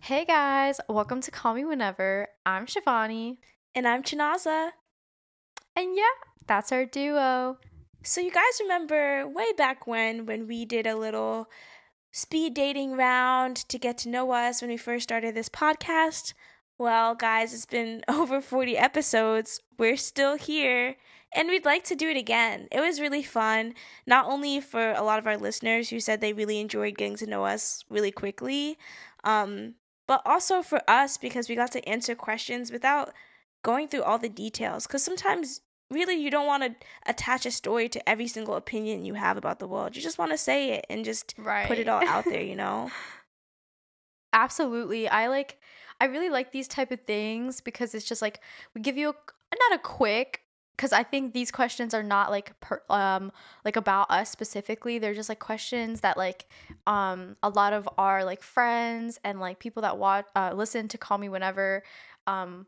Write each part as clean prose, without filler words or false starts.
Hey guys, welcome to Call Me Whenever. I'm Shivani. And I'm Chinaza. And yeah, that's our duo. So you guys remember way back when we did a little speed dating round to get to know us when we first started this podcast? Well, guys, it's been over 40 episodes. We're still here and we'd like to do it again. It was really fun, not only for a lot of our listeners who said they really enjoyed getting to know us really quickly, but also for us because we got to answer questions without going through all the details. Because sometimes really you don't want to attach a story to every single opinion you have about the world. You just want to say it and just put it Right. all out there, you know? Absolutely. I really like these type of things because it's just like we give you not a quick because I think these questions are not like about us specifically. They're just like questions that a lot of our like friends and like people that watch listen to Call Me Whenever um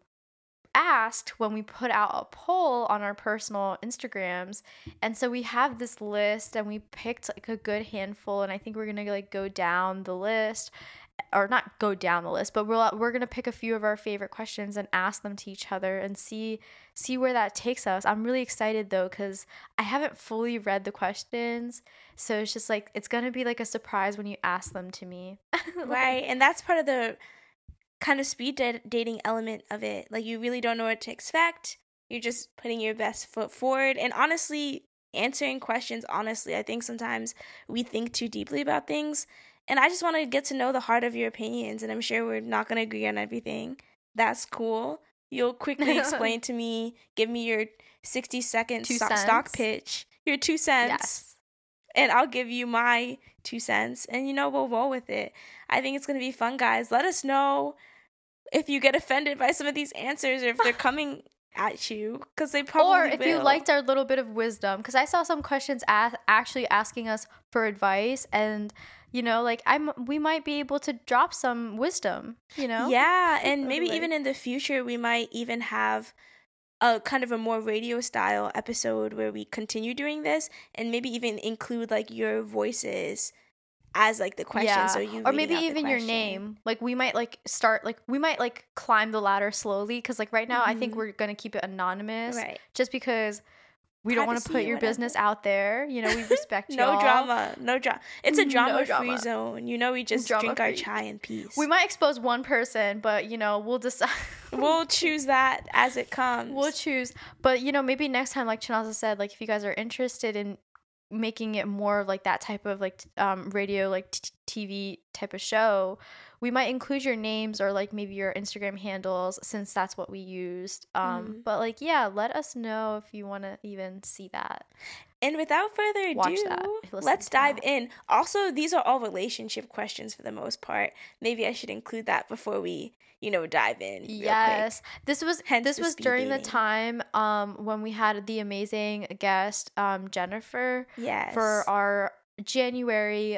asked when we put out a poll on our personal Instagrams. And so we have this list and we picked like a good handful, and I think we're going to like go down the list, or not go down the list, but we're going to pick a few of our favorite questions and ask them to each other and see where that takes us. I'm really excited though cuz I haven't fully read the questions. So it's just like it's going to be like a surprise when you ask them to me. Right. And that's part of the kind of dating element of it. Like, you really don't know what to expect. You're just putting your best foot forward. And honestly, answering questions honestly, I think sometimes we think too deeply about things. And I just want to get to know the heart of your opinions. And I'm sure we're not going to agree on everything. That's cool. You'll quickly explain to me, give me your 60-second Two stock cents. pitch, your 2 cents, Yes. and I'll give you my 2 cents. And, we'll roll with it. I think it's going to be fun, guys. Let us know if you get offended by some of these answers or if they're coming at you, because they Or probably if you will. liked our little bit of wisdom, because I saw some questions actually asking us for advice, and like we might be able to drop some wisdom. Yeah, and maybe Everybody. even in the future, we might even have a kind of a more radio style episode where we continue doing this and maybe even include like your voices as like the question. So Yeah, you or reading maybe out the even your question. name. Like we might like start like we might like climb the ladder slowly, because like right now I think Mm-hmm. we're gonna keep it anonymous, Right. just because we don't want to put Privacy, your whatever. business out there. We respect No y'all. drama. No drama. It's a No drama free drama. zone. We just Drama drink our free. chai in We peace. might expose one person, but we'll decide. We'll choose that as it We'll comes. choose. But maybe next time, like Chinaza said, like if you guys are interested in making it more of, like that type of like radio, like TV type of show, we might include your names or like maybe your Instagram handles, since that's what we used. Mm. But like yeah, let us know if you want to even see that, And without further watch that, ado, listen let's to dive that. in. Also, these are all relationship questions for the most part. Maybe I should include that before we, dive in real quick. Yes. This Hence this the was speed during the dating. time when we had the amazing guest Jennifer for Yes. our January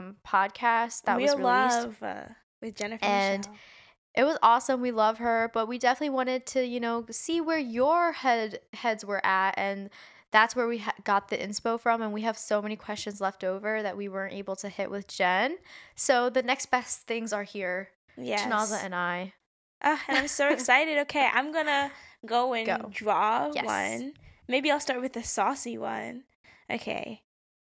podcast that was Real released. love with Jennifer And Michelle. it was awesome. We love her, but we definitely wanted to, see where your heads were at, and that's where we got the inspo from. And we have so many questions left over that we weren't able to hit with Jen. So the next best things are here. Chinaza Yes. and I. And I'm so excited. Okay, I'm gonna go and Go. draw Yes. one. Maybe I'll start with the saucy one. Okay.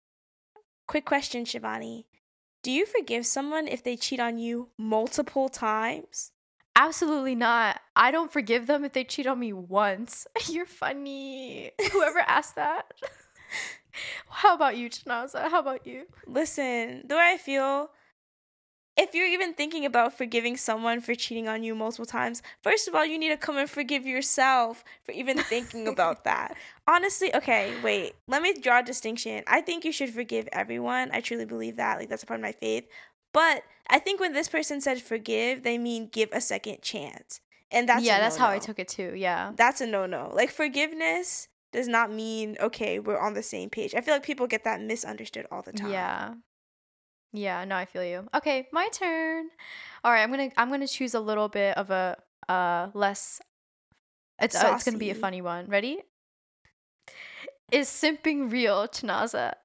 Quick question, Shivani. Do you forgive someone if they cheat on you multiple times? Absolutely not. I don't forgive them if they cheat on me once. You're funny. Whoever asked that. How about you, Chinaza? How about you? Listen, the way I feel, if you're even thinking about forgiving someone for cheating on you multiple times, first of all, you need to come and forgive yourself for even thinking about that. Honestly, okay, wait, let me draw a distinction. I think you should forgive everyone. I truly believe that. Like, that's a part of my faith. But I think when this person said forgive, they mean give a second chance. And that's a Yeah, no that's how I no. took it too. Yeah. That's a no no. Like, forgiveness does not mean, okay, we're on the same page. I feel like people get that misunderstood all the time. Yeah. Yeah, no, I feel you. Okay, my turn. All right, I'm going to choose a little bit of a less it's going to be a Saucy. funny one. Ready? Is simping real, Chinaza?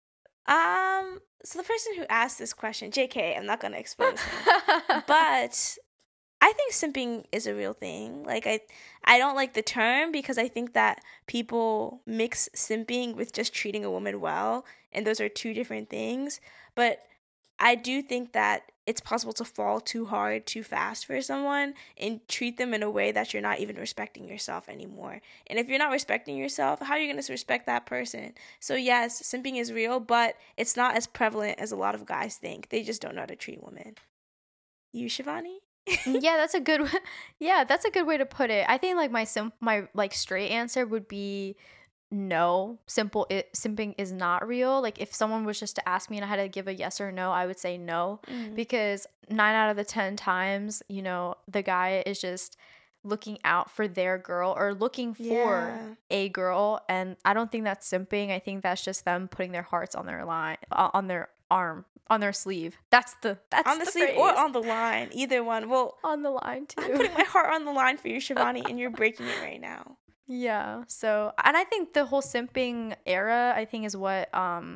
So the person who asked this question, JK, I'm not gonna expose him. But I think simping is a real thing. Like I don't like the term because I think that people mix simping with just treating a woman well, and those are two different things. But I do think that it's possible to fall too hard too fast for someone and treat them in a way that you're not even respecting yourself anymore. And if you're not respecting yourself, how are you going to respect that person? So yes, simping is real, but it's not as prevalent as a lot of guys think. They just don't know how to treat women. You, Shivani? Yeah, that's a good that's a good way to put it. I think like my like straight answer would be no. Simping is not real. Like if someone was just to ask me and I had to give a yes or no, I would say no, because 9 out of the 10 times, you know, the guy is just looking out for their girl or looking for a girl, and I don't think that's simping. I think that's just them putting their hearts on their line, on their arm, on their sleeve. That's on the sleeve phrase. Or on the line, either one. Well, on the line too. I'm putting my heart on the line for you, Shivani, and you're breaking it right now. Yeah. So, and I think the whole simping era, I think, is what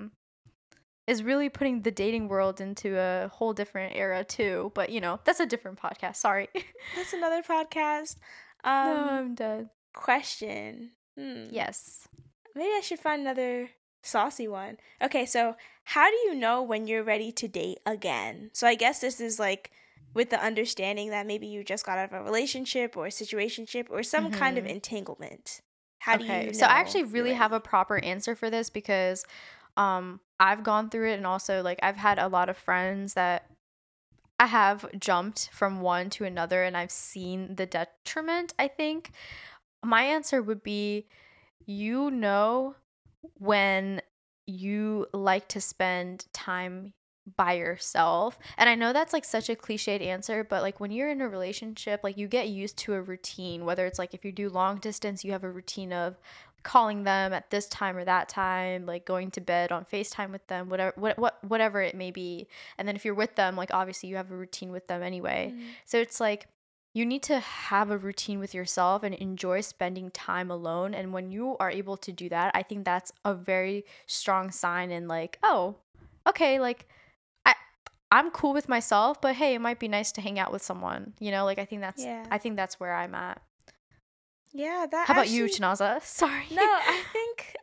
is really putting the dating world into a whole different era too. But you know, that's a different podcast. Sorry. That's another podcast. No, I'm dead. Question. Yes. Maybe I should find another saucy one. Okay, so how do you know when you're ready to date again? So I guess this is like with the understanding that maybe you just got out of a relationship or a situationship or some kind of entanglement. How do you know? So I actually really have a proper answer for this because I've gone through it, and also like I've had a lot of friends that I have jumped from one to another and I've seen the detriment, I think. My answer would be, you know, when you like to spend time by yourself. And I know that's like such a cliched answer, but like when you're in a relationship, like you get used to a routine, whether it's like if you do long distance, you have a routine of calling them at this time or that time, like going to bed on FaceTime with them, whatever it may be. And then if you're with them, like obviously you have a routine with them anyway. So it's like you need to have a routine with yourself and enjoy spending time alone. And when you are able to do that, I think that's a very strong sign in like, oh, okay, like I'm cool with myself, but hey, it might be nice to hang out with someone, you know? Like I think that's where I'm at. Yeah, How about you, Chinaza? Sorry. No, I think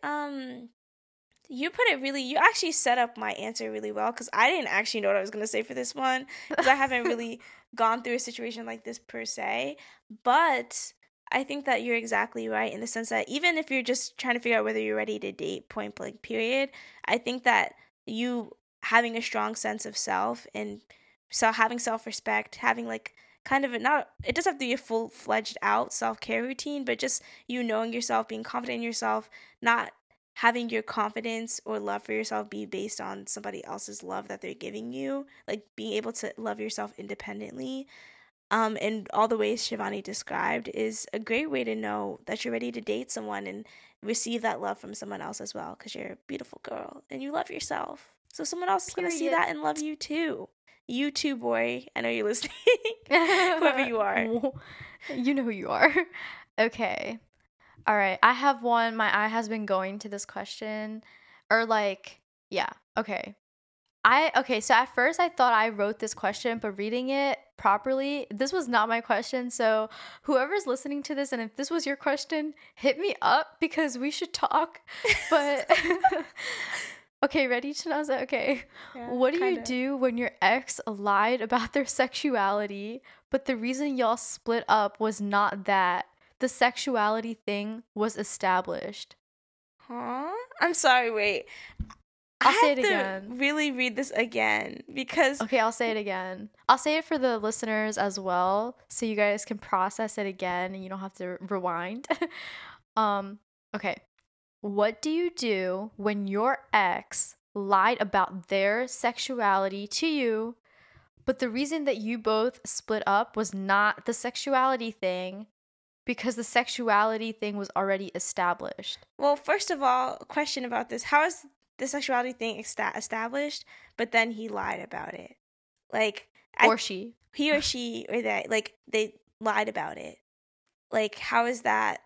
you put it really, you actually set up my answer really well, because I didn't actually know what I was going to say for this one, because I haven't really gone through a situation like this per se. But I think that you're exactly right in the sense that even if you're just trying to figure out whether you're ready to date, point blank period, I think that you having a strong sense of self and having self-respect, having like kind of it doesn't have to be a full-fledged out self-care routine, but just you knowing yourself, being confident in yourself, not having your confidence or love for yourself be based on somebody else's love that they're giving you, like being able to love yourself independently, and all the ways Shivani described is a great way to know that you're ready to date someone and receive that love from someone else as well, because you're a beautiful girl and you love yourself. So someone else is going to see that and love you too. You too, boy. I know you're listening. Whoever you are. You know who you are. Okay. All right. I have one. My eye has been going to this question. Or like, yeah. Okay. So at first I thought I wrote this question, but reading it properly, this was not my question. So whoever's listening to this, and if this was your question, hit me up because we should talk. But... Okay, ready, Chinaza? Okay. Yeah, what do you do when your ex lied about their sexuality, but the reason y'all split up was not that? The sexuality thing was established. Huh? I'm sorry, wait. I'll say it again. Really read this again because... Okay, I'll say it again. I'll say it for the listeners as well, so you guys can process it again and you don't have to rewind. Okay. What do you do when your ex lied about their sexuality to you, but the reason that you both split up was not the sexuality thing, because the sexuality thing was already established? Well, first of all, a question about this. How is the sexuality thing established, but then he lied about it? Like... He or she, or that, like, they lied about it. Like, how is that...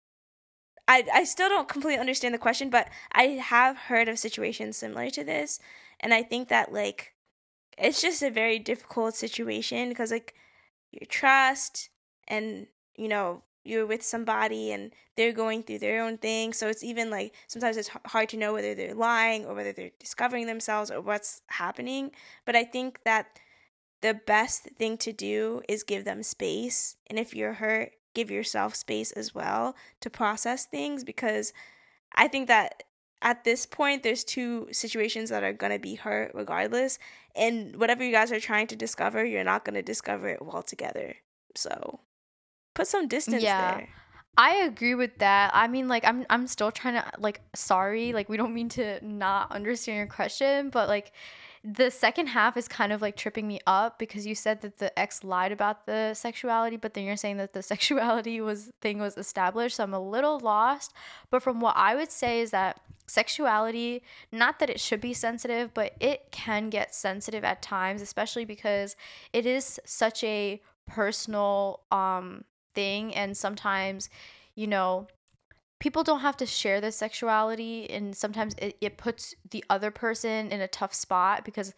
I still don't completely understand the question, but I have heard of situations similar to this, and I think that, like, it's just a very difficult situation because, like, your trust, and you're with somebody and they're going through their own thing. So it's even like sometimes it's hard to know whether they're lying or whether they're discovering themselves or what's happening. But I think that the best thing to do is give them space. And if you're hurt, give yourself space as well to process things, because I think that at this point, there's two situations that are going to be hurt regardless. And whatever you guys are trying to discover, you're not going to discover it well together. So put some distance there. I agree with that. I mean, like, I'm still trying to, like, sorry, like, we don't mean to not understand your question, but, like, the second half is kind of, like, tripping me up, because you said that the ex lied about the sexuality, but then you're saying that the sexuality was established, so I'm a little lost. But from what I would say is that sexuality, not that it should be sensitive, but it can get sensitive at times, especially because it is such a personal thing, and sometimes people don't have to share their sexuality, and sometimes it puts the other person in a tough spot, because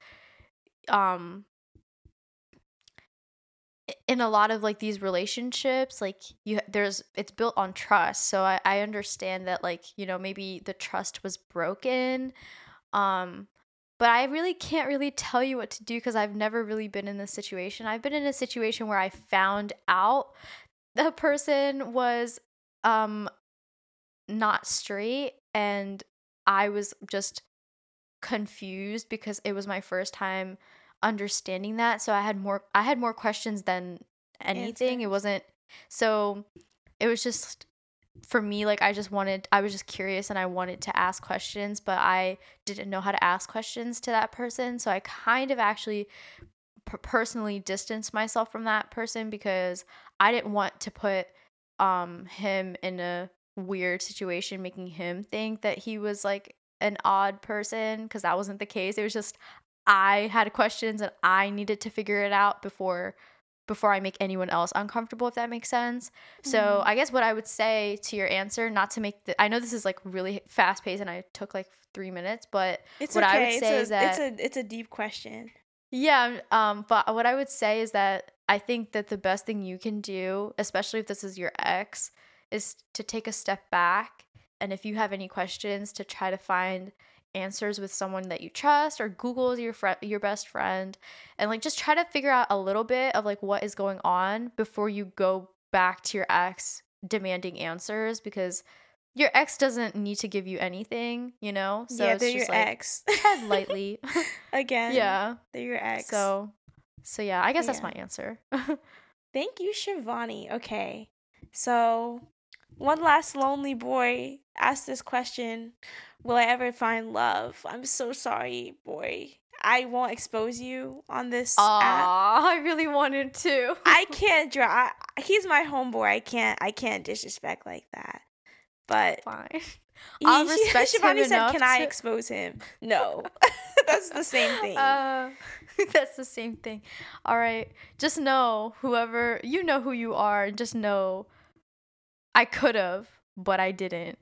in a lot of like these relationships, like it's built on trust. So I understand that, like, maybe the trust was broken, but I really can't really tell you what to do, because I've never really been in this situation. I've been in a situation where I found out the person was not straight, and I was just confused because it was my first time understanding that. So I had more questions than anything. Answers. It was just, for me, like, I was just curious, and I wanted to ask questions, but I didn't know how to ask questions to that person. So I kind of actually personally distanced myself from that person, because I didn't want to put him in a weird situation, making him think that he was like an odd person, because that wasn't the case. It was just, I had questions and I needed to figure it out before I make anyone else uncomfortable, if that makes sense. Mm-hmm. So I guess what I would say to your answer, not to make I know this is like really fast paced and I took like 3 minutes, but it's what okay. I would say is that it's a deep question. Yeah, but what I would say is that I think that the best thing you can do, especially if this is your ex, is to take a step back, and if you have any questions, to try to find answers with someone that you trust, or Google your best friend, and like just try to figure out a little bit of like what is going on before you go back to your ex demanding answers, because your ex doesn't need to give you anything, So yeah, they're just your ex. Tread lightly. Again. Yeah. They're your ex. So yeah, I guess that's my answer. Thank you, Shivani. Okay. So one last lonely boy asked this question: will I ever find love? I'm so sorry, boy. I won't expose you on this app. I really wanted to. I can't draw. He's my homeboy. I can't disrespect like that. But fine. I'll respect him Shivani enough. Can I expose him? No. That's the same thing. That's the same thing. All right. Just know, whoever, know who you are, and just know I could have, but I didn't.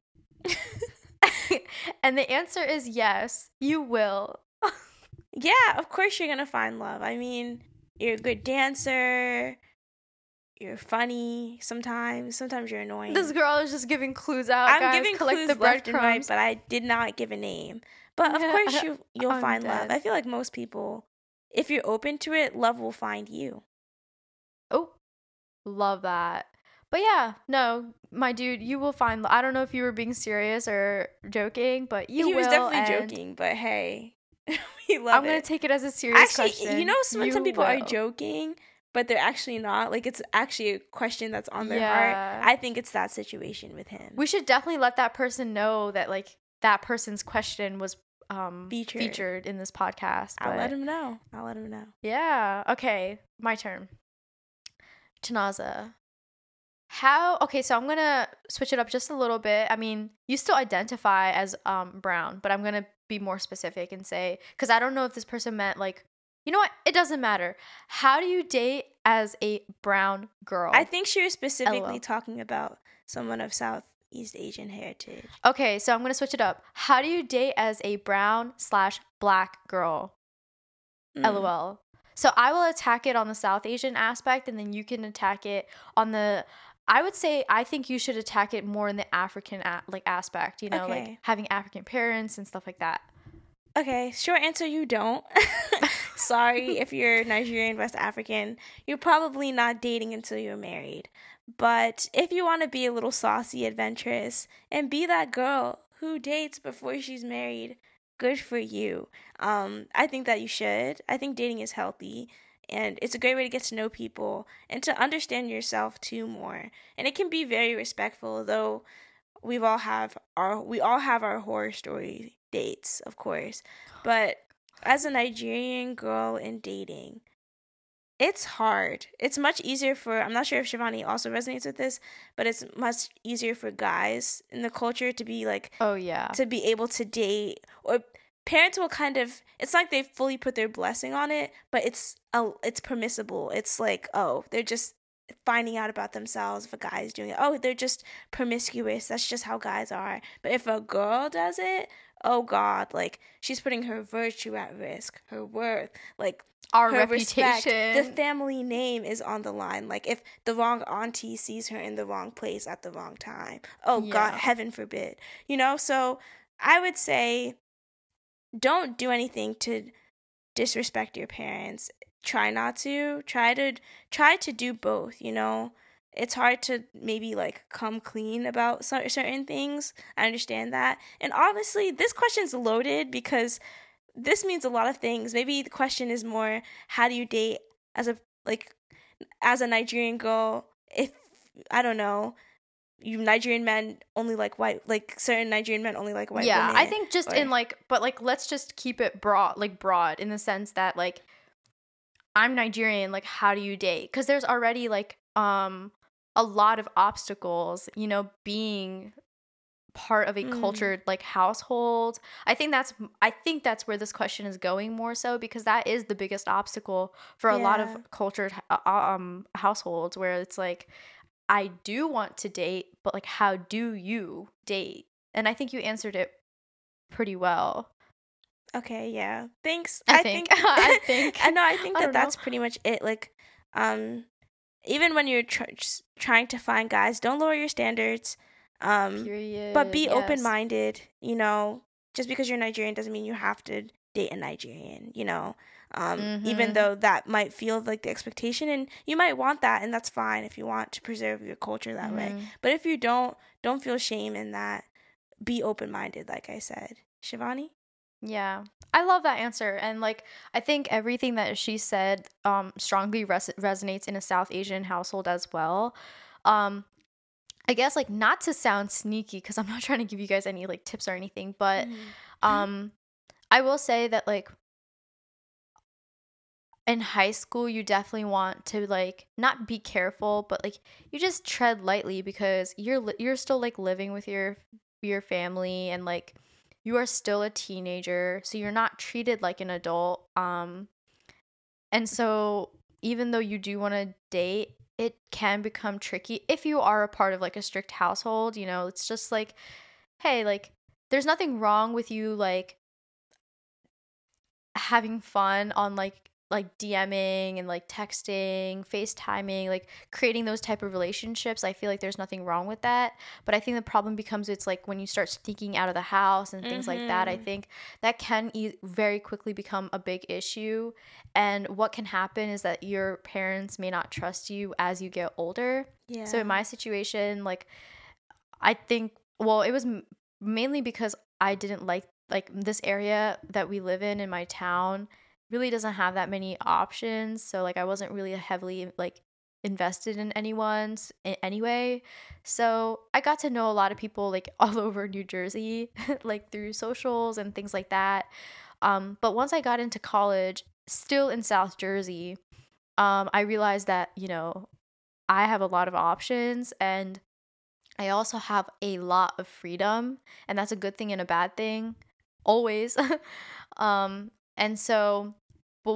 And the answer is yes, you will. Yeah, of course you're going to find love. I mean, you're a good dancer. You're funny sometimes. Sometimes you're annoying. This girl is just giving clues out. I'm giving clues left and right, but I did not give a name. But of course you'll find love. I feel like most people, if you're open to it, love will find you. Oh, love that. But yeah, no, my dude, you will find. I don't know if you were being serious or joking, but you will. He was definitely joking, but hey, we love it. I'm gonna take it as a serious question. Actually, when some people are joking, but they're actually not, like, it's actually a question that's on their heart. I think it's that situation with him. We should definitely let that person know that, like, that person's question was featured in this podcast. I'll let him know. Yeah. Okay, my turn. Tanaza. Okay, so I'm gonna switch it up just a little bit. I mean, you still identify as brown, but I'm gonna be more specific and say, because I don't know if this person meant, like, you know what? It doesn't matter. How do you date as a brown girl? I think she was specifically talking about someone of Southeast Asian heritage. Okay, so I'm going to switch it up. How do you date as a brown/black girl? LOL. So I will attack it on the South Asian aspect, and then you can attack it on the. I would say I think you should attack it more in the African like aspect. You know, like Okay. having African parents and stuff like that. Okay, short answer, you don't. Sorry if you're Nigerian, West African. You're probably not dating until you're married. But if you want to be a little saucy, adventurous, and be that girl who dates before she's married, good for you. I think that you should. I think dating is healthy. And it's a great way to get to know people and to understand yourself too more. And it can be very respectful, though we all have our horror story dates, of course. But as a Nigerian girl in dating, it's hard. It's much easier for, I'm not sure if Shivani also resonates with this, but it's much easier for guys in the culture to be like, Oh yeah. to be able to date, or parents will kind of, it's like they fully put their blessing on it, but it's permissible. It's like, oh, they're just finding out about themselves if a guy is doing it. Oh, they're just promiscuous. That's just how guys are. But if a girl does it, oh God, like she's putting her virtue at risk, her worth, like Our her respect, reputation. the family name is on the line. Like if the wrong auntie sees her in the wrong place at the wrong time, oh God, Yeah. heaven forbid. You know, so I would say don't do anything to disrespect your parents. Try not to. Try to do both, you know. It's hard to maybe like come clean about certain things. I understand that. And honestly, this question's loaded because this means a lot of things. Maybe the question is more, how do you date as a Nigerian girl if, I don't know, Nigerian men only like white, like certain Nigerian men only like white Yeah, women. I think just or- in like, but like, let's just keep it broad in the sense that like, I'm Nigerian, like, how do you date? Because there's already like, a lot of obstacles, you know, being part of a cultured like household. I think that's where this question is going more so, because that is the biggest obstacle for a lot Yeah. of cultured households, where it's like, I do want to date, but like, how do you date? And I think you answered it pretty well. Okay, yeah. Thanks. I think. I think. I know. I think I that don't know. that's pretty much it. Like, even when you're trying to find guys, don't lower your standards. Period. But be Yes. open-minded. You know, just because you're Nigerian doesn't mean you have to date a Nigerian. You know, even Mhm. though that might feel like the expectation, and you might want that, and that's fine if you want to preserve your culture that way. Mhm. But if you don't feel shame in that. Be open-minded, like I said. Shivani? Yeah. I love that answer, and like, I think everything that she said strongly resonates in a South Asian household as well. I guess, like, not to sound sneaky, because I'm not trying to give you guys any like tips or anything, but I will say that like, in high school you definitely want to like not be careful, but like, you just tread lightly, because you're still like living with your family, and like, you are still a teenager, so you're not treated like an adult. And so even though you do want to date, it can become tricky if you are a part of like a strict household. You know, it's just like, hey, like, there's nothing wrong with you like having fun on like DMing and like texting, FaceTiming, like creating those type of relationships. I feel like there's nothing wrong with that. But I think the problem becomes, it's like when you start sneaking out of the house and things like that, I think that can very quickly become a big issue. And what can happen is that your parents may not trust you as you get older. Yeah. So in my situation, like, I think, well, it was mainly because I didn't like this area that we live in my town really doesn't have that many options. So like, I wasn't really heavily like invested in anyone's anyway. So I got to know a lot of people like all over New Jersey, like through socials and things like that. But once I got into college, still in South Jersey, I realized that, you know, I have a lot of options, and I also have a lot of freedom, and that's a good thing and a bad thing, always. And so, but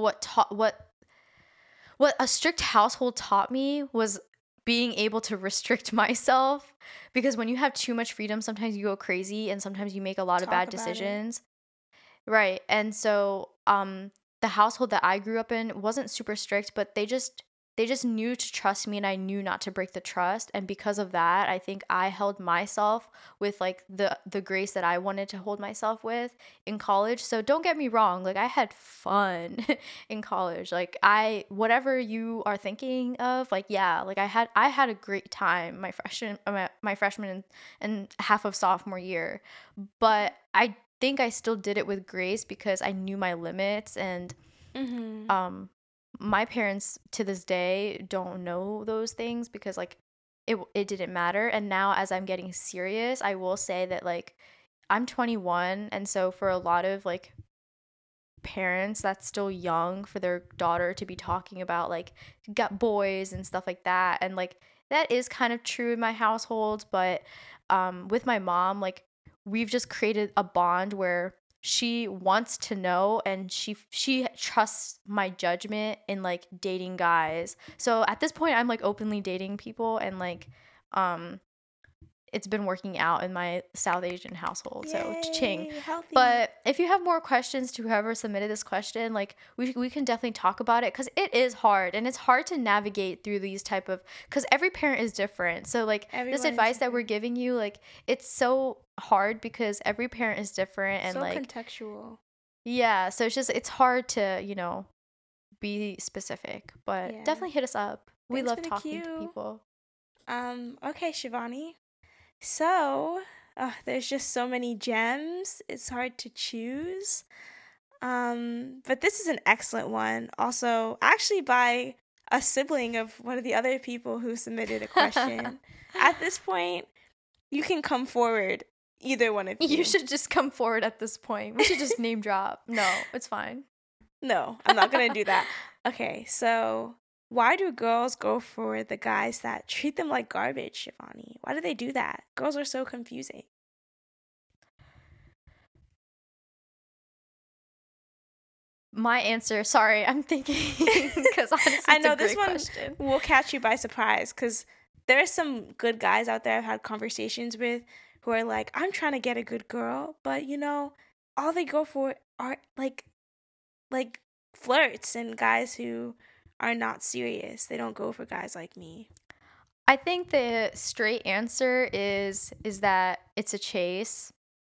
what a strict household taught me was being able to restrict myself, because when you have too much freedom, sometimes you go crazy, and sometimes you make a lot of Talk bad about it. decisions. Right. And so, the household that I grew up in wasn't super strict, but they just knew to trust me, and I knew not to break the trust. And because of that, I think I held myself with like the grace that I wanted to hold myself with in college. So don't get me wrong, like I had fun in college. Like I whatever you are thinking of, like yeah, like I had a great time my freshman and half of sophomore year. But I think I still did it with grace because I knew my limits. And Mm-hmm. my parents to this day don't know those things because like it didn't matter. And now as I'm getting serious, I will say that like I'm 21, and so for a lot of like parents that's still young for their daughter to be talking about like got boys and stuff like that. And like that is kind of true in my household, but with my mom, like we've just created a bond where she wants to know, and she trusts my judgment in like dating guys. So at this point I'm like openly dating people, and like um it's been working out in my South Asian household. So ching. Yay, healthy. But if you have more questions to whoever submitted this question, like we can definitely talk about it because it is hard, and it's hard to navigate through these type of, because every parent is different. So like Everyone this is advice that we're different. giving you, like it's so hard because every parent is different. And So like contextual. yeah, so it's hard to, be specific, but Yeah. definitely hit us up. We Thanks love for the talking to cue. people. Okay, Shivani. So, there's just so many gems. It's hard to choose. But this is an excellent one. Also, actually by a sibling of one of the other people who submitted a question. At this point, you can come forward, either one of you. You should just come forward at this point. We should just name drop. No, it's fine. No, I'm not gonna do that. Okay, so why do girls go for the guys that treat them like garbage, Shivani? Why do they do that? Girls are so confusing. My answer, sorry, I'm thinking because honestly, I it's a know this great one question. will catch you by surprise because there are some good guys out there I've had conversations with who are like, I'm trying to get a good girl, but all they go for are like flirts and guys who are not serious. They don't go for guys like me. I think the straight answer is that it's a chase,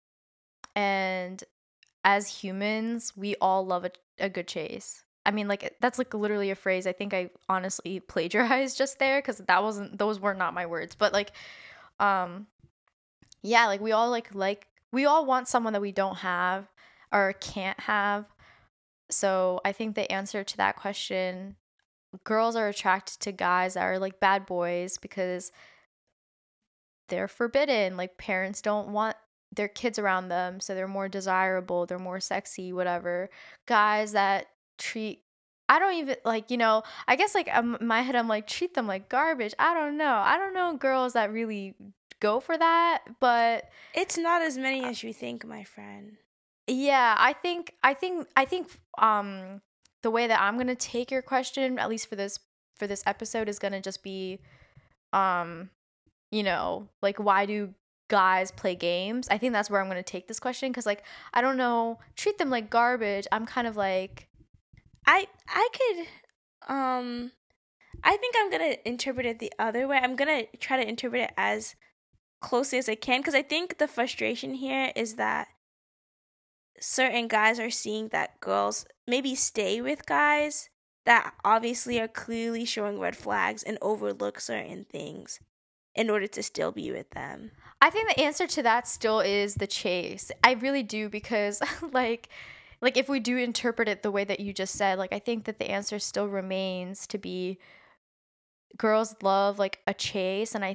and as humans, we all love a good chase. I mean, like that's like literally a phrase I think I honestly plagiarized just there because those were not my words, but like, um, yeah, like we all we all want someone that we don't have or can't have. So I think the answer to that question, girls are attracted to guys that are like bad boys because they're forbidden. Like parents don't want their kids around them, so they're more desirable, they're more sexy, whatever. Guys that treat I don't even like, I guess like in my head I'm like treat them like garbage. I don't know. I don't know girls that really go for that, but It's not as many as you think, my friend. yeah, I think the way that I'm going to take your question, at least for this episode, is going to just be um like why do guys play games? I think that's where I'm going to take this question cuz like I don't know, treat them like garbage. I'm kind of like I could I think I'm going to interpret it the other way. I'm going to try to interpret it as closely as I can because I think the frustration here is that certain guys are seeing that girls maybe stay with guys that obviously are clearly showing red flags and overlook certain things in order to still be with them. I think the answer to that still is the chase. I really do because like if we do interpret it the way that you just said, like I think that the answer still remains to be girls love like a chase. And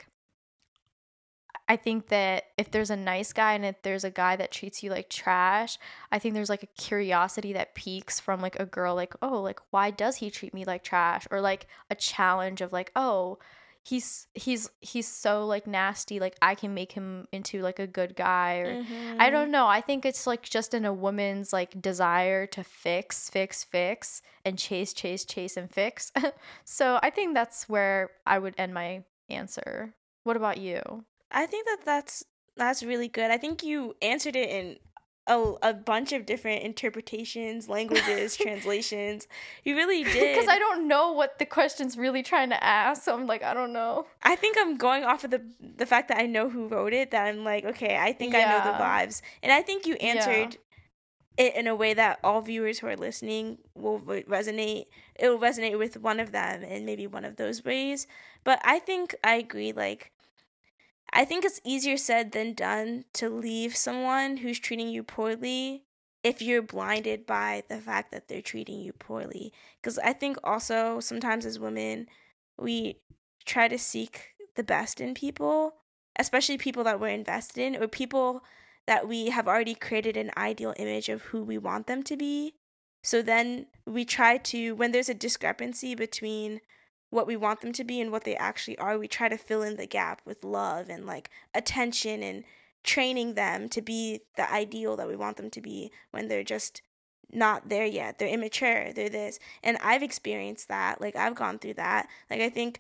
I think that if there's a nice guy and if there's a guy that treats you like trash, I think there's like a curiosity that peaks from like a girl like, "Oh, like why does he treat me like trash?" Or like a challenge of like, "Oh, he's so like nasty, like I can make him into like a good guy." Or I Mm-hmm. don't know. I think it's like just in a woman's like desire to fix and chase and fix. So, I think that's where I would end my answer. What about you? I think that's really good. I think you answered it in a bunch of different interpretations, languages, translations. You really did. Because I don't know what the question's really trying to ask, so I'm like, I don't know. I think I'm going off of the fact that I know who wrote it, that I'm like, okay, I think I know the vibes. And I think you answered it in a way that all viewers who are listening will resonate. It will resonate with one of them in maybe one of those ways. But I think I agree, like, I think it's easier said than done to leave someone who's treating you poorly if you're blinded by the fact that they're treating you poorly. Because I think also sometimes as women, we try to seek the best in people, especially people that we're invested in, or people that we have already created an ideal image of who we want them to be. So then we try to, when there's a discrepancy between what we want them to be and what they actually are, we try to fill in the gap with love and like attention and training them to be the ideal that we want them to be when they're just not there yet. They're immature, they're this. And I've experienced that. Like, I've gone through that. Like, I think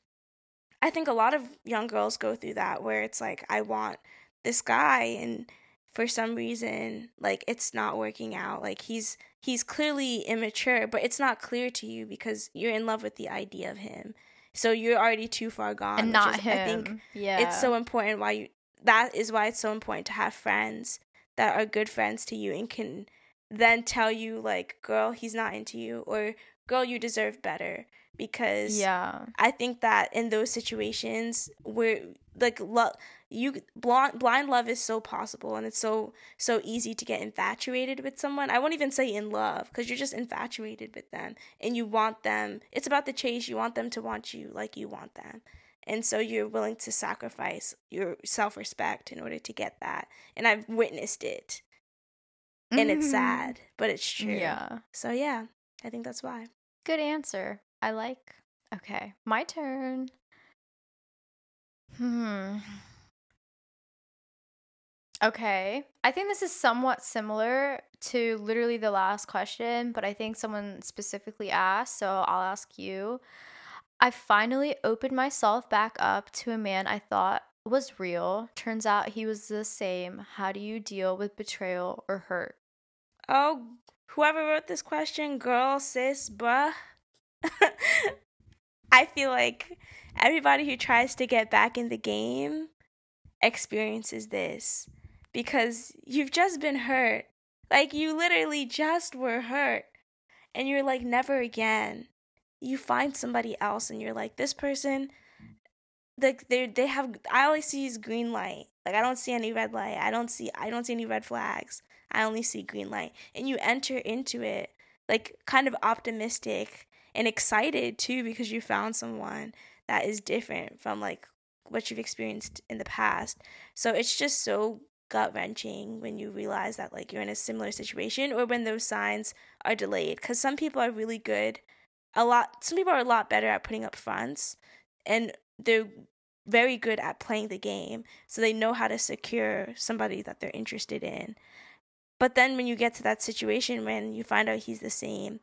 a lot of young girls go through that, where it's like, I want this guy, and for some reason, like, it's not working out. Like, he's clearly immature, but it's not clear to you because you're in love with the idea of him. So you're already too far gone. And not him. I think it's so important that is why it's so important to have friends that are good friends to you and can then tell you, like, girl, he's not into you, or girl, you deserve better. Because I think that in those situations where, like, blind love is so possible, and it's so easy to get infatuated with someone. I won't even say in love, because you're just infatuated with them and you want them. It's about the chase. You want them to want you like you want them, and so you're willing to sacrifice your self-respect in order to get that. And I've witnessed it, and it's sad, but it's true. So yeah, I think that's why. Good answer. I like. Okay, my turn. Okay. I think this is somewhat similar to literally the last question, but I think someone specifically asked, so I'll ask you. I finally opened myself back up to a man I thought was real. Turns out he was the same. How do you deal with betrayal or hurt? Oh, whoever wrote this question, girl, sis, bruh. I feel like everybody who tries to get back in the game experiences this, because you've just been hurt. Like, you literally just were hurt, and you're like, never again. You find somebody else, and you're like, this person, like, they have, I only see is green light. Like, I don't see any red light. I don't see any red flags. I only see green light. And you enter into it like kind of optimistic and excited too, because you found someone that is different from like what you've experienced in the past. So it's just so gut-wrenching when you realize that like you're in a similar situation, or when those signs are delayed, because some people are really good, some people are a lot better at putting up fronts, and they're very good at playing the game, so they know how to secure somebody that they're interested in. But then when you get to that situation when you find out he's the same,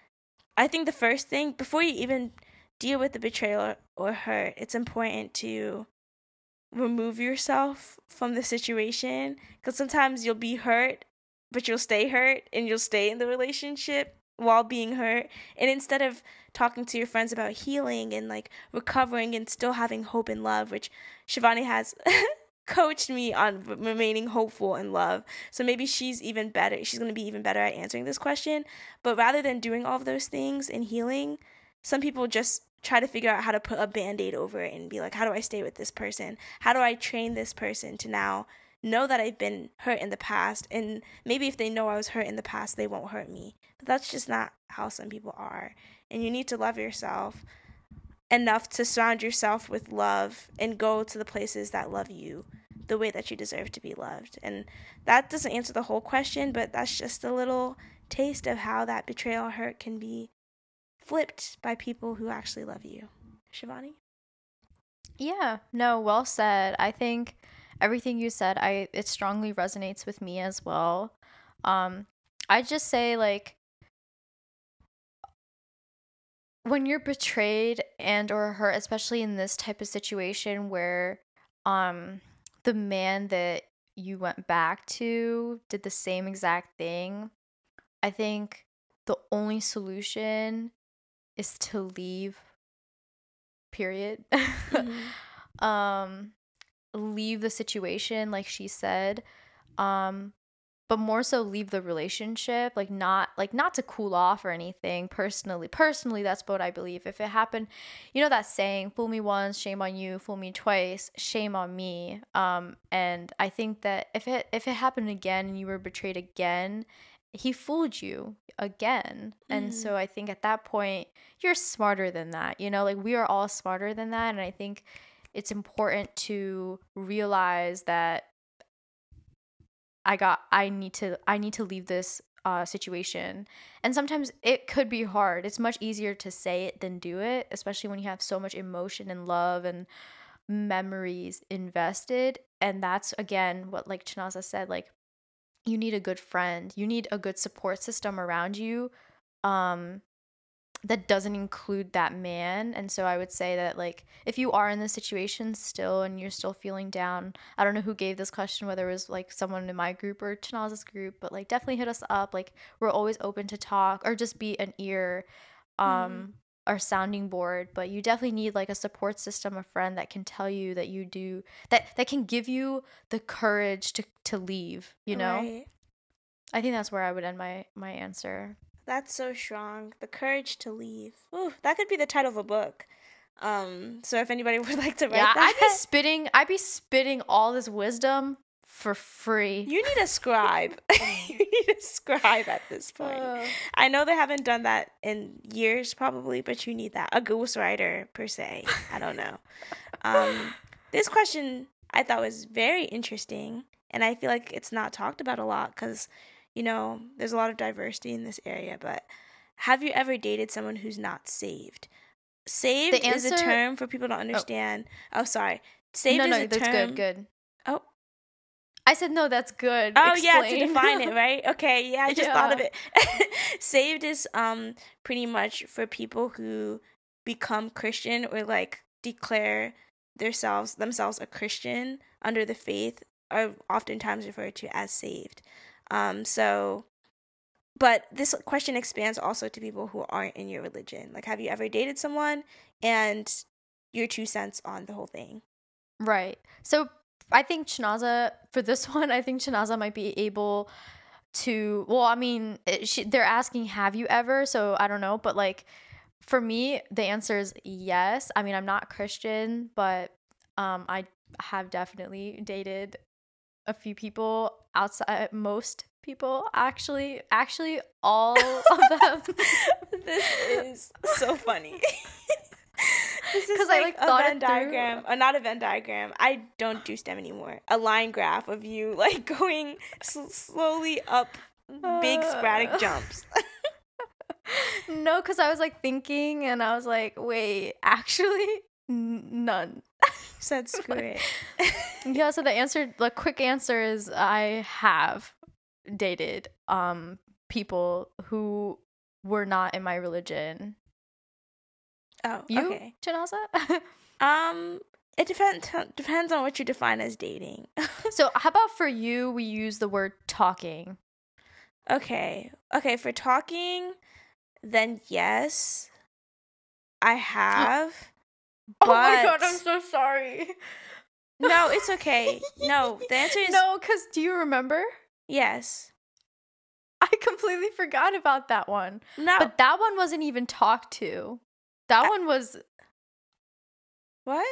I think the first thing, before you even deal with the betrayal or hurt, it's important to remove yourself from the situation, because sometimes you'll be hurt, but you'll stay hurt, and you'll stay in the relationship while being hurt. And instead of talking to your friends about healing and like recovering and still having hope and love, which Shivani has coached me on remaining hopeful in love. So maybe she's even better. She's going to be even better at answering this question. But rather than doing all of those things and healing, some people just try to figure out how to put a Band-Aid over it and be like, how do I stay with this person? How do I train this person to now know that I've been hurt in the past? And maybe if they know I was hurt in the past, they won't hurt me. But that's just not how some people are. And you need to love yourself enough to surround yourself with love and go to the places that love you the way that you deserve to be loved. And that doesn't answer the whole question, but that's just a little taste of how that betrayal hurt can be flipped by people who actually love you. Shivani? Yeah, no, well said. I think everything you said, it strongly resonates with me as well. I just say, like, when you're betrayed and or hurt, especially in this type of situation where the man that you went back to did the same exact thing, I think the only solution is to leave, period. um leave the situation, like she said, but more so leave the relationship, not to cool off or anything. Personally, that's what I believe. If it happened, that saying, fool me once, shame on you, fool me twice, shame on me. And I think that if it happened again and you were betrayed again, he fooled you again. And so I think at that point you're smarter than that, like we are all smarter than that. And I think it's important to realize that I need to leave this situation. And sometimes it could be hard. It's much easier to say it than do it, especially when you have so much emotion and love and memories invested. And that's, again, what, like Chinaza said, like, you need a good friend. You need a good support system around you that doesn't include that man. And so I would say that, like, if you are in this situation still and you're still feeling down, I don't know who gave this question, whether it was like someone in my group or Chinaza's group, but like definitely hit us up. Like, we're always open to talk or just be an ear or sounding board. But you definitely need like a support system, a friend that can tell you that you do that can give you the courage to leave, Right. I think that's where I would end my answer. That's so strong. The courage to leave. Ooh, that could be the title of a book. So if anybody would like to write that. I'd be spitting all this wisdom for free. You need a scribe. You need a scribe at this point. I know they haven't done that in years probably, but you need that. A ghostwriter per se. I don't know. This question I thought was very interesting, and I feel like it's not talked about a lot because, there's a lot of diversity in this area. But have you ever dated someone who's not saved? Saved is a term for people to understand. Oh, sorry. Saved is a term. That's good. Oh. I said, no, that's good. Oh, Explain. yeah, to define it, right? Okay, yeah, I just thought of it. Saved is pretty much for people who become Christian or like declare themselves a Christian under the faith, are oftentimes referred to as saved. But this question expands also to people who aren't in your religion. Like, have you ever dated someone, and your 2 cents on the whole thing? Right. So I think Chinaza, for this one, might be able to, well, I mean, they're asking, have you ever? So I don't know. But like, for me, the answer is yes. I mean, I'm not Christian, but I have definitely dated a few people outside, most people, actually all of them. This is so funny. This is like a Venn diagram, or not a Venn diagram. I don't do STEM anymore. A line graph of you like going slowly up big sporadic jumps. No, because I was like thinking, and I was like, wait, actually, none. Said screw it. Yeah, so the quick answer is I have dated people who were not in my religion. Oh, you, okay. Chinaza? It depends on what you define as dating. So how about for you, we use the word talking? Okay, for talking, then yes, I have. Oh my god, I'm so sorry. No, it's okay. No, the answer is no, because do you remember? Yes. I completely forgot about that one. No. But that one wasn't even talked to. That one was... What?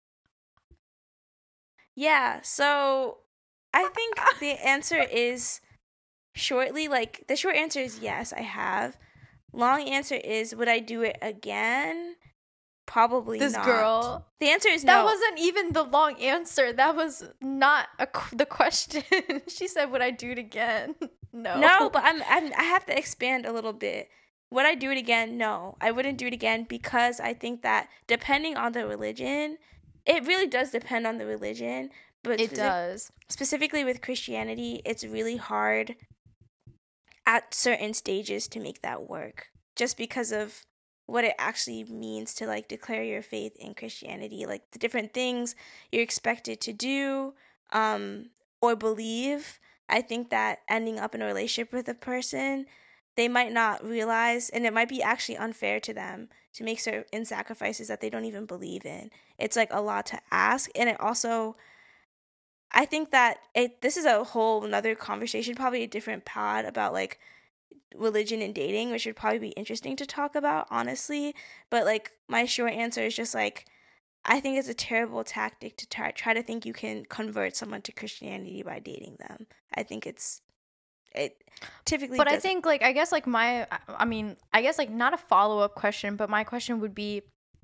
Yeah, so I think the answer is shortly, like, the short answer is yes, I have. Long answer is, would I do it again? Probably not. This girl. The answer is no. That wasn't even the long answer. That was not the question. She said, would I do it again? No. No, but I have to expand a little bit. Would I do it again? No, I wouldn't do it again, because I think that depending on the religion, it really does depend on the religion. But it does. Specifically with Christianity, it's really hard at certain stages to make that work, just because of what it actually means to like declare your faith in Christianity, like the different things you're expected to do, or believe, I think that ending up in a relationship with a person, they might not realize, and it might be actually unfair to them to make certain sacrifices that they don't even believe in. It's like a lot to ask, and it also, I think that this is a whole another conversation, probably a different pod about like religion and dating, which would probably be interesting to talk about, honestly. But like my short answer is just like, I think it's a terrible tactic to try to think you can convert someone to Christianity by dating them. I think it typically. But I think like I guess like I guess like not a follow-up question, but my question would be,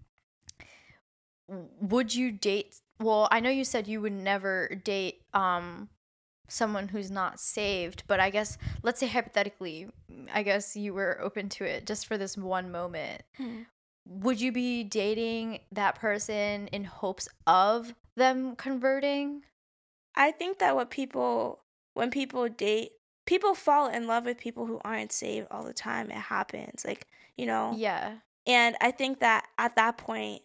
would you date, well, I know you said you would never date someone who's not saved, but I guess let's say hypothetically, I guess you were open to it just for this one moment. Would you be dating that person in hopes of them converting? I think that when people date, people fall in love with people who aren't saved all the time. It happens, like, you know. Yeah. And I think that at that point,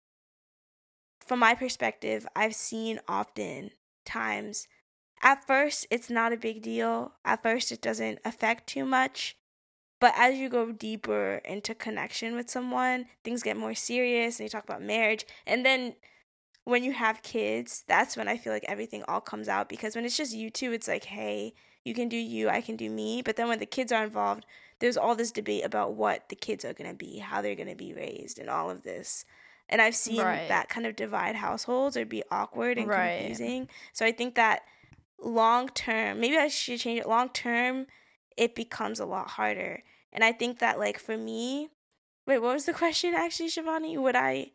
from my perspective, I've seen often times, at first it's not a big deal. At first it doesn't affect too much. But as you go deeper into connection with someone, things get more serious, and you talk about marriage. And then when you have kids, that's when I feel like everything all comes out. Because when it's just you two, it's like, hey, you can do you, I can do me. But then when the kids are involved, there's all this debate about what the kids are going to be, how they're going to be raised, and all of this. And I've seen that kind of divide households or be awkward and confusing. So I think that long term, maybe I should change it. Long term, it becomes a lot harder. And I think that, like, for me, wait, what was the question actually, Shivani? Would I,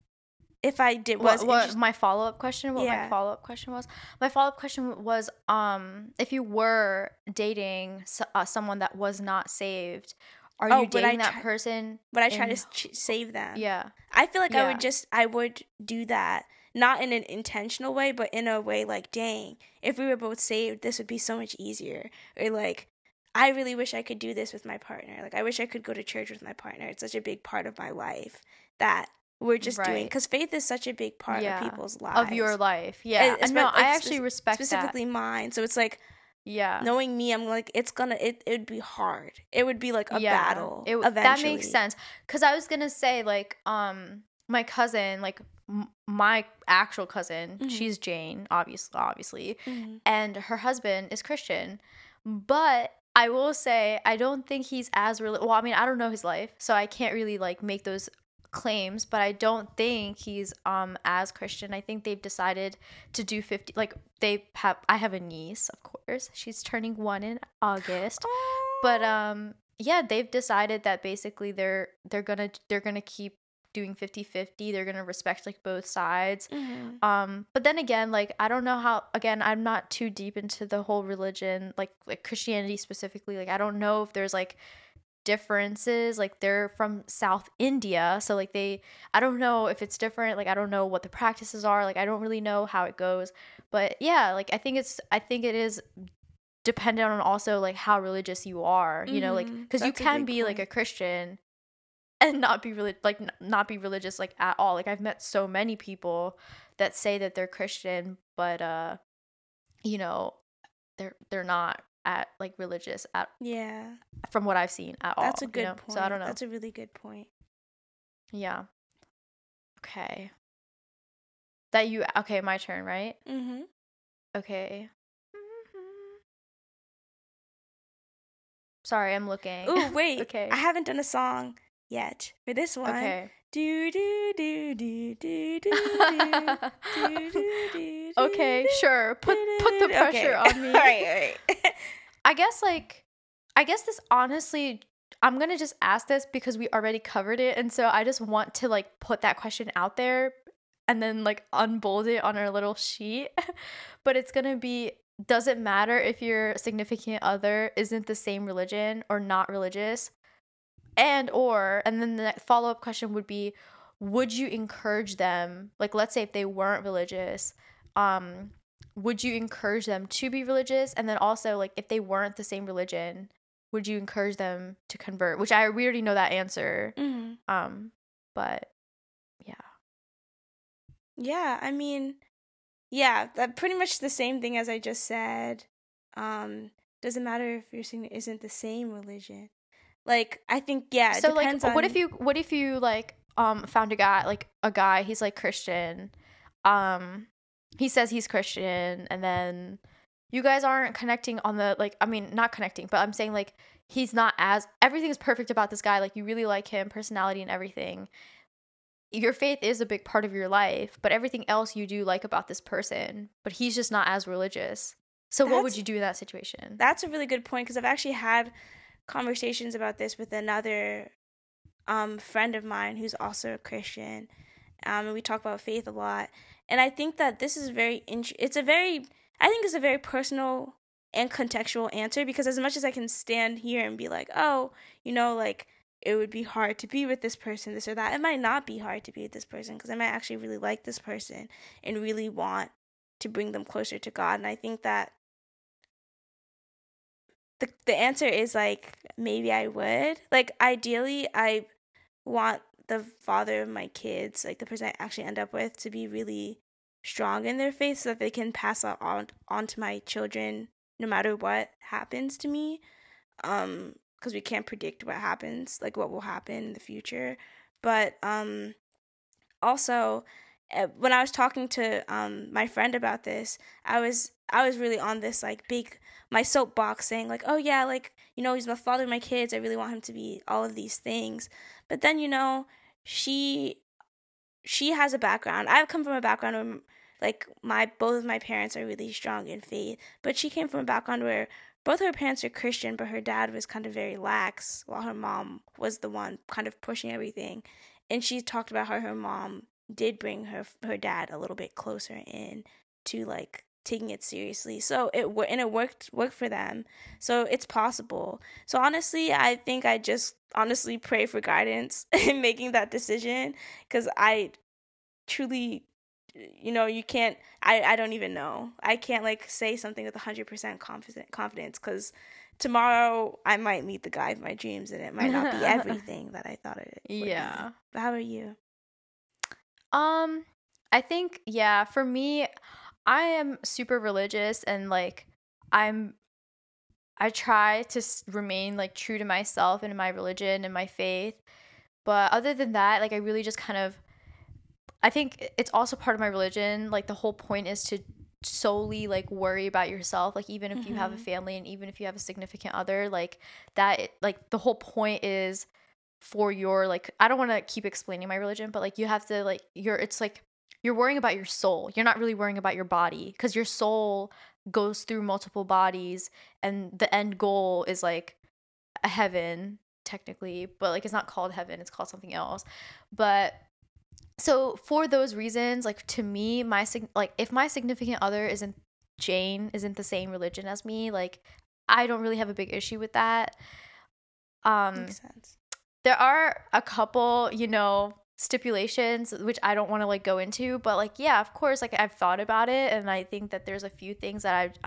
if I did, what my follow-up question? My follow-up question was? My follow-up question was, if you were dating someone that was not saved, are you dating that person? Would I try to save them? Yeah. I feel like I would do that. Not in an intentional way, but in a way like, dang, if we were both saved, this would be so much easier. Or like, I really wish I could do this with my partner. Like, I wish I could go to church with my partner. It's such a big part of my life that we're just doing. Because faith is such a big part of people's lives. Of your life. Yeah. No, I actually respect specifically mine. So it's like, knowing me, I'm like, it would be hard. It would be like a battle eventually. That makes sense. Because I was going to say, like, my cousin, like, my actual cousin, she's Jane, obviously, and her husband is Christian. But I will say, I don't think he's as really, well, I mean, I don't know his life, so I can't really like make those claims, but I don't think he's as Christian. I think they've decided to do 50, like I have a niece, of course. She's turning 1 in August. But yeah, they've decided that basically they're gonna keep doing 50-50. They're gonna respect like both sides. But then again, like, I don't know how, again, I'm not too deep into the whole religion, like Christianity specifically. Like, I don't know if there's like differences. Like, they're from South India, so like I don't know if it's different. Like, I don't know what the practices are. Like, I don't really know how it goes. But yeah, like, I think it is dependent on also like how religious you are, you know, like, because you can be like a Christian and not be not be religious like at all. Like, I've met so many people that say that they're Christian, but you know, they're not at like religious at from what I've seen at all. That's a good point. So I don't know. That's a really good point. Yeah. Okay. Okay, my turn, right? Okay. Sorry, I'm looking. Ooh, wait. Okay. I haven't done a song yet for this one. Okay. Do do do do do do do. Okay, sure. Put the pressure on me. All right. I guess this, honestly, I'm gonna just ask this because we already covered it, and so I just want to like put that question out there and then like unbold it on our little sheet. But it's gonna be, does it matter if your significant other isn't the same religion or not religious? And then the follow-up question would be, would you encourage them, like, let's say if they weren't religious, would you encourage them to be religious? And then also, like, if they weren't the same religion, would you encourage them to convert? Which we already know that answer. But yeah. Yeah, I mean, Yeah, that pretty much the same thing as I just said. Doesn't matter if your signet isn't the same religion. Like, I think, yeah, it So like depends on. what if you like found a guy, he's like Christian. He says he's Christian, and then you guys aren't connecting on the, like, I mean, not connecting, but I'm saying like he's not as, everything's perfect about this guy, like you really like him, personality and everything. Your faith is a big part of your life, but everything else you do like about this person, but he's just not as religious. So what would you do in that situation? That's a really good point, because I've actually had conversations about this with another friend of mine who's also a Christian, and we talk about faith a lot. And I think that this is I think it's a very personal and contextual answer, because as much as I can stand here and be like, oh, like, it would be hard to be with this person, this or that, it might not be hard to be with this person, because I might actually really like this person and really want to bring them closer to God. And I think that the answer is, like, maybe I would. Like, ideally, I want the father of my kids, like the person I actually end up with, to be really strong in their faith, so that they can pass that on to my children no matter what happens to me. Because we can't predict what happens, like what will happen in the future. But also, when I was talking to my friend about this, I was really on this, like, my soapbox, saying like, oh yeah, like, he's the father of my kids, I really want him to be all of these things. But then, she has a background. I've come from a background where, like, both of my parents are really strong in faith, but she came from a background where both her parents are Christian, but her dad was kind of very lax, while her mom was the one kind of pushing everything. And she talked about how her mom did bring her dad a little bit closer in to, like, taking it seriously. So it worked for them. So it's possible. So honestly, I think I just honestly pray for guidance in making that decision, because I truly, you can't, I don't even know. I can't, like, say something with 100% confidence, because tomorrow I might meet the guy of my dreams, and it might not be everything that I thought it would be. But how about you? I think, yeah, for me, I am super religious, and like I try to remain, like, true to myself and my religion and my faith. But other than that, like, I really just kind of, I think it's also part of my religion. Like, the whole point is to solely, like, worry about yourself. Like, even if you have a family, and even if you have a significant other, like, that, like, the whole point is for your, like, I don't want to keep explaining my religion, but, like, you have to, like, it's like you're worrying about your soul. You're not really worrying about your body, because your soul goes through multiple bodies, and the end goal is, like, a heaven technically, but, like, it's not called heaven, it's called something else. But so for those reasons, like, to me, if my significant other isn't the same religion as me, like, I don't really have a big issue with that. Makes sense. There are a couple, stipulations, which I don't want to, like, go into, but, like, yeah, of course, like, I've thought about it, and I think that there's a few things that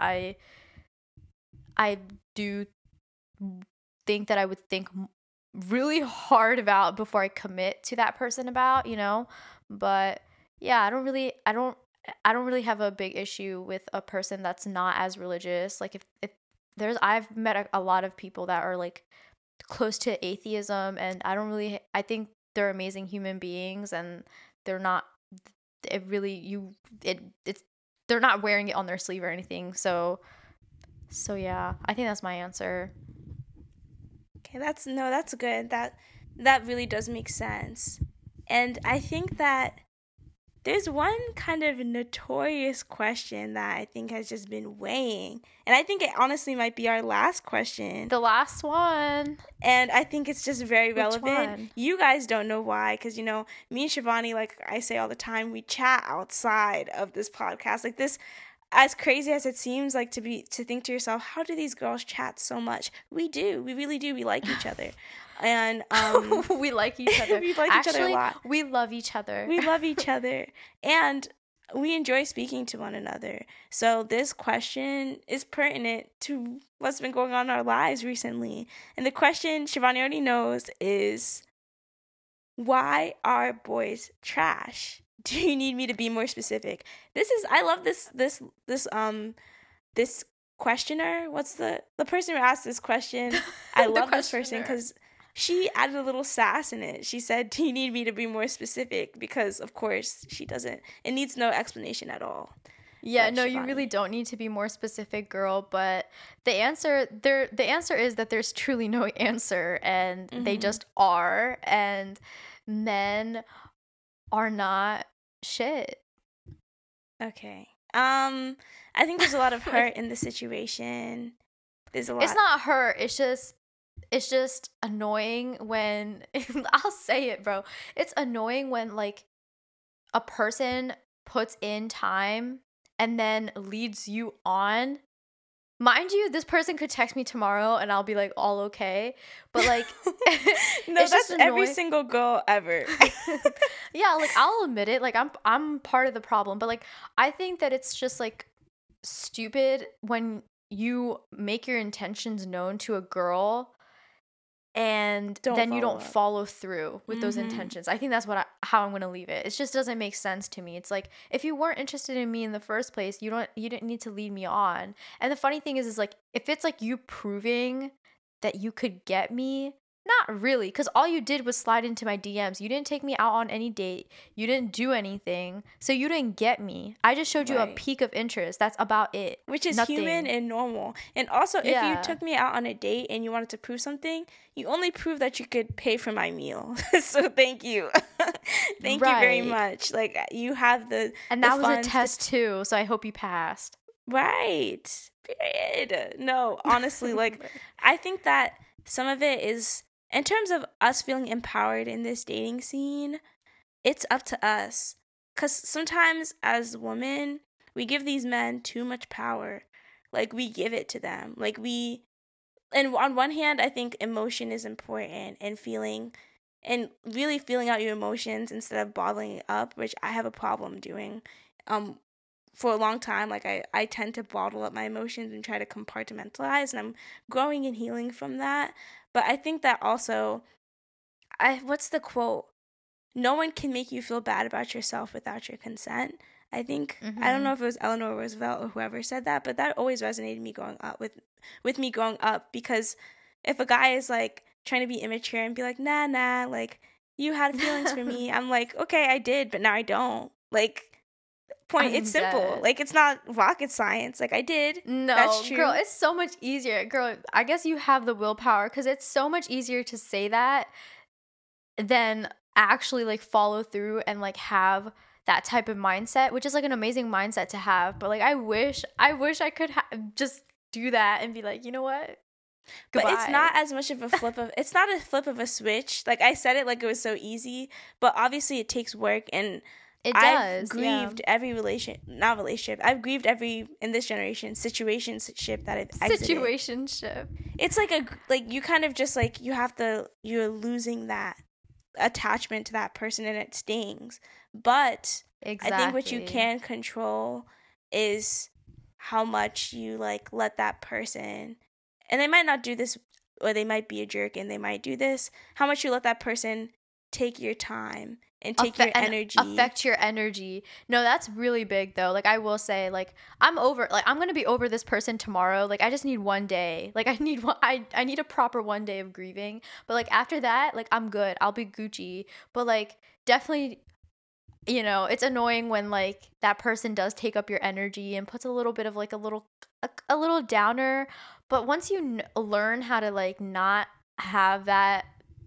I do think that I would think really hard about before I commit to that person about, but yeah, I don't really have a big issue with a person that's not as religious. Like, if I've met a lot of people that are, like, close to atheism, and I think they're amazing human beings, and they're not, they're not wearing it on their sleeve or anything. So yeah, I think that's my answer. Okay, that's good. That really does make sense. And I think that there's one kind of notorious question that I think has just been weighing. And I think it honestly might be our last question. The last one. And I think it's just very relevant. Which one? You guys don't know why, because, me and Shivani, like I say all the time, we chat outside of this podcast. Like, this, as crazy as it seems, like, to think to yourself, how do these girls chat so much? We do. We really do. We like each other. And we like each other. We like each other a lot. We love each other. We love each other. And we enjoy speaking to one another. So this question is pertinent to what's been going on in our lives recently. And the question, Shivani already knows, is, why are boys trash? do you need me to be more specific? I love this questioner. What's the person who asked this question? I love this person because she added a little sass in it. She said, do you need me to be more specific? Because of course she doesn't. It needs no explanation at all. Yeah, no, you really don't need to be more specific, girl, but the answer is that there's truly no answer, and they just are, and men are not shit. Okay. I think there's a lot of hurt in the situation. There's a lot. It's not hurt, it's just annoying when I'll say it, bro. It's annoying when like a person puts in time and then leads you on. Mind you, this person could text me tomorrow and I'll be like all okay. But like no, that's every single girl ever. Yeah, like I'll admit it. Like I'm part of the problem. But like I think that it's just like stupid when you make your intentions known to a girl and then you don't follow through with those intentions. I think that's how I'm going to leave it. It just doesn't make sense to me. It's like, if you weren't interested in me in the first place, you didn't need to lead me on. And the funny thing is like, if it's like you proving that you could get me, not really, because all you did was slide into my DMs. You didn't take me out on any date. You didn't do anything. So you didn't get me. I just showed you a peak of interest. That's about it. Which is human and normal. And also, if you took me out on a date and you wanted to prove something, you only proved that you could pay for my meal. So thank you. Thank you very much. Like, you have the And that was a test too, so I hope you passed. Right. Period. No, honestly, like, I think that some of it is, in terms of us feeling empowered in this dating scene, it's up to us. Because sometimes as women, we give these men too much power. Like, we give it to them. Like, and on one hand, I think emotion is important, and really feeling out your emotions instead of bottling it up, which I have a problem doing. For a long time, like, I tend to bottle up my emotions and try to compartmentalize, and I'm growing and healing from that. But I think that also, what's the quote? No one can make you feel bad about yourself without your consent. I think, I don't know if it was Eleanor Roosevelt or whoever said that, but that always resonated with me growing up, because if a guy is like trying to be immature and be like, nah, like, you had feelings for me, I'm like, okay, I did, but now I don't. Like, it's simple. Like, it's not rocket science. Like, I did. No, that's true. Girl, it's so much easier. Girl, I guess you have the willpower, because it's so much easier to say that than actually like follow through and like have that type of mindset, which is like an amazing mindset to have. But like, I wish I could just do that and be like, you know what? Goodbye. But it's not as much of a it's not a flip of a switch. Like, I said it like it was so easy, but obviously it takes work, and it does. I've grieved every I've grieved every, in this generation, situationship that I've exited. Situationship. It's like you kind of just like, you're losing that attachment to that person, and it stings. But exactly. I think what you can control is how much you like let that person, and they might not do this, or they might be a jerk and they might do this, how much you let that person take your time and take your energy. Affect your energy. No, that's really big though. Like, I will say, like, I'm gonna be over this person tomorrow. Like, I just need one day. Like, I need a proper one day of grieving. But like, after that, like, I'm good. I'll be Gucci. But like, definitely, you know, it's annoying when like that person does take up your energy and puts a little bit of like a little downer. But once you learn how to like not have that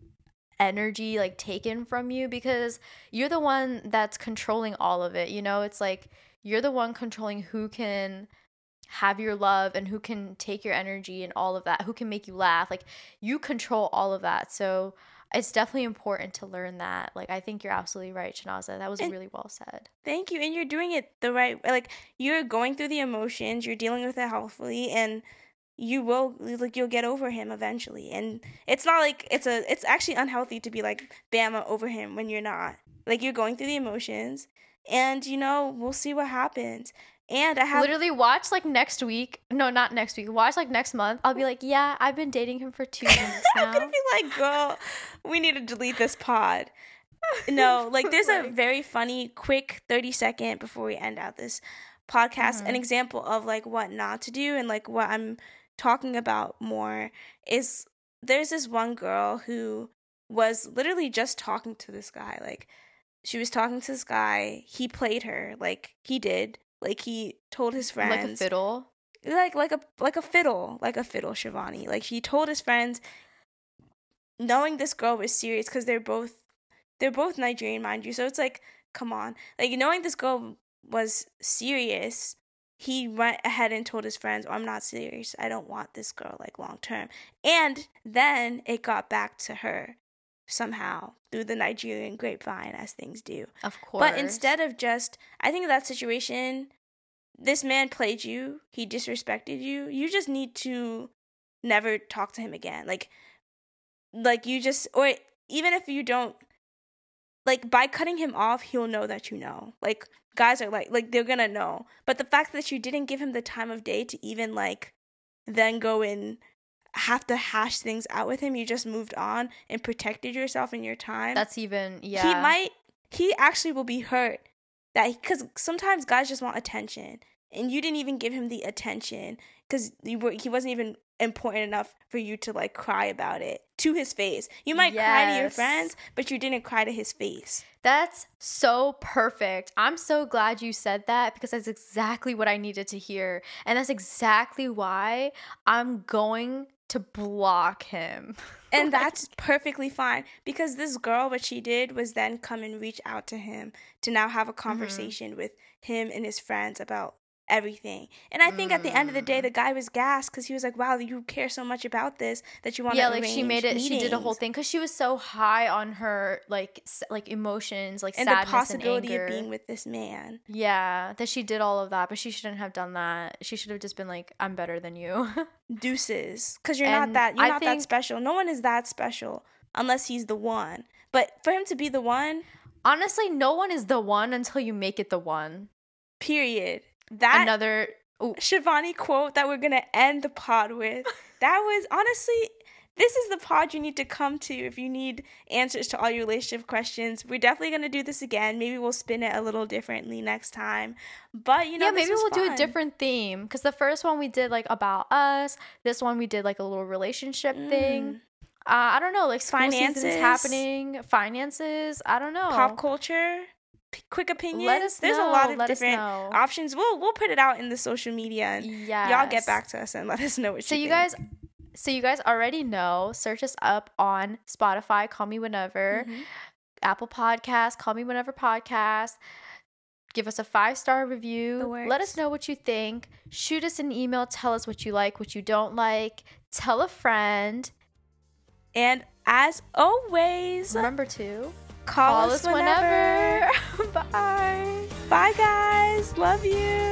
energy like taken from you, because you're the one that's controlling all of it, you know, it's like you're the one controlling who can have your love and who can take your energy and all of that, who can make you laugh. Like, you control all of that. So it's definitely important to learn that. Like, I think you're absolutely right, Shanaza. That was really well said. Thank you. And you're doing it the right way. Like, you're going through the emotions, you're dealing with it healthfully, and you'll get over him eventually. And it's not like it's actually unhealthy to be like, bam, I'm over him, when you're not. Like, you're going through the emotions, and, you know, we'll see what happens. And I have literally watch like next week. No, not next week. Watch like next month. I'll be like, yeah, I've been dating him for 2 months now. I'm gonna be like, girl, we need to delete this pod. No, like there's a Like- very funny, quick 30-second before we end out this podcast, an example of like what not to do and like what I'm talking about more is there's this one girl who was literally just talking to this guy. Like she was talking to this guy, he played her, like he did. Like he told his friends like a fiddle. like a fiddle, Shivani. Like he told his friends, knowing this girl was serious because they're both Nigerian, mind you. So it's like, come on, like knowing this girl was serious, he went ahead and told his friends, "Oh, I'm not serious. I don't want this girl like long term." And then it got back to her somehow through the Nigerian grapevine, as things do. Of course. But instead of just, I think in that situation, this man played you, he disrespected you. You just need to never talk to him again. Like you just, or even if you don't, like by cutting him off, he'll know that you know. Like guys are like they're gonna know. But the fact that you didn't give him the time of day to even like then go and have to hash things out with him, you just moved on and protected yourself and your time. That's even, yeah. He actually will be hurt that, because sometimes guys just want attention and you didn't even give him the attention because he wasn't even important enough for you to like cry about it to his face. You might cry to your friends, but you didn't cry to his face. That's so perfect. I'm so glad you said that because that's exactly what I needed to hear. And that's exactly why I'm going to block him. And that's perfectly fine, because this girl, what she did was then come and reach out to him to now have a conversation with him and his friends about everything. And I think at the end of the day, the guy was gassed because he was like, wow, you care so much about this that you want to arrange she made it, meetings. she did a whole thing because she was so high on her like emotions, like and sadness the possibility and anger. of being with this man. Yeah, that she did all of that, but she shouldn't have done that. She should have just been like, I'm better than you. Deuces, because you're not that special. No one is that special unless he's the one. But for him to be the one, honestly, no one is the one until you make it the one. Period. Shivani quote that we're gonna end the pod with. That was honestly, this is the pod you need to come to if you need answers to all your relationship questions. We're definitely gonna do this again. Maybe we'll spin it a little differently next time. But maybe we'll do a different theme, because the first one we did like about us. This one we did like a little relationship thing. I don't know, like finances happening, finances. I don't know, pop culture. Quick opinions. Let us There's know. a lot of different options. We'll put it out in the social media, and y'all get back to us and let us know what you think. So you guys already know. Search us up on Spotify. Call Me Whenever. Apple Podcasts. Call Me Whenever Podcast. Give us a 5-star review. Let us know what you think. Shoot us an email. Tell us what you like, what you don't like. Tell a friend. And as always, remember to call us whenever. Bye. Bye, guys. Love you.